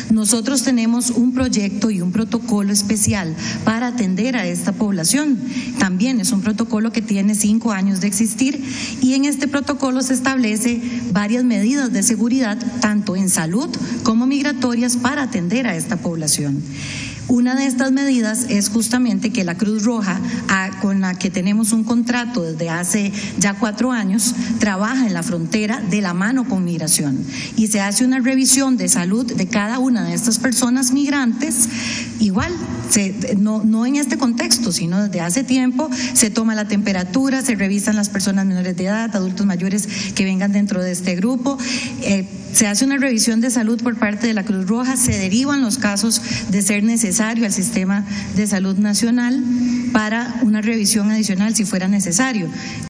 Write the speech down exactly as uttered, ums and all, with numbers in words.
Nosotros tenemos un proyecto y un protocolo especial para atender a esta población. También es un protocolo que tiene cinco años de existir y en este protocolo se establece varias medidas de seguridad, tanto en salud como migratorias, para atender a esta población. Una de estas medidas es justamente que la Cruz Roja, con la que tenemos un contrato desde hace ya cuatro años, trabaja en la frontera de la mano con migración y se hace una revisión de salud de cada una de estas personas migrantes. Igual, se, no, no en este contexto, sino desde hace tiempo, se toma la temperatura, se revisan las personas menores de edad, adultos mayores que vengan dentro de este grupo, eh, se hace una revisión de salud por parte de la Cruz Roja, se derivan los casos de ser necesario al Sistema de Salud Nacional para una revisión adicional si fuera necesario.